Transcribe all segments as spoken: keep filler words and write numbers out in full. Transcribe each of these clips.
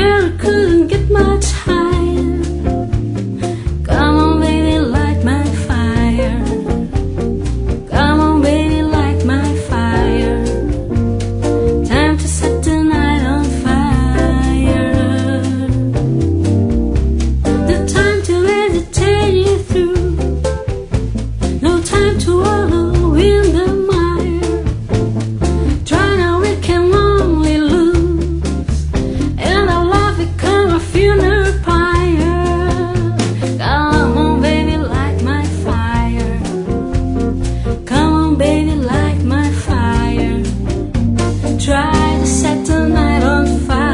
Girl, it couldn't get much higher. Come on, baby, light my fire. Come on, baby, light my fire. Time to set the night on fire. No time to hesitate you through. No time to wallow in the mire. Try now, we can only lose, and our love become a funeral pyre. Come on, baby, light my fire. Come on, baby, light my fire. Try to set the night on fire.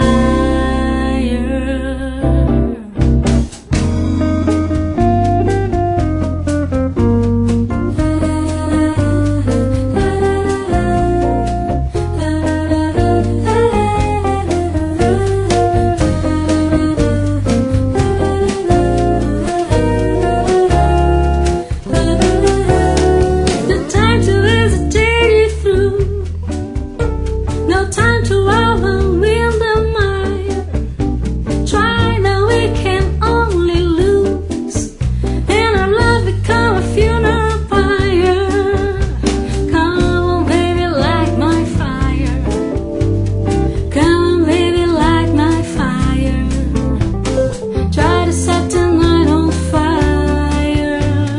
No time to hesitate you through. No time to wallow in the mire. Try now, we can only lose, and our love become a funeral pyre. Come on, baby, light my fire. Come on, baby, light my fire. Try to set the night on fire.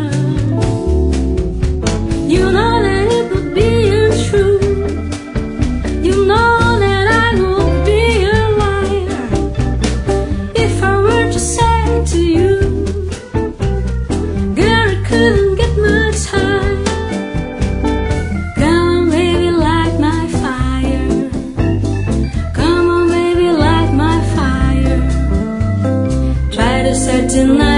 You know that it would be untrue. You know that I would be a liar if I were to say to you, girl, it couldn't get much higher. Come on, baby, light my fire. Come on, baby, light my fire. Try to set the night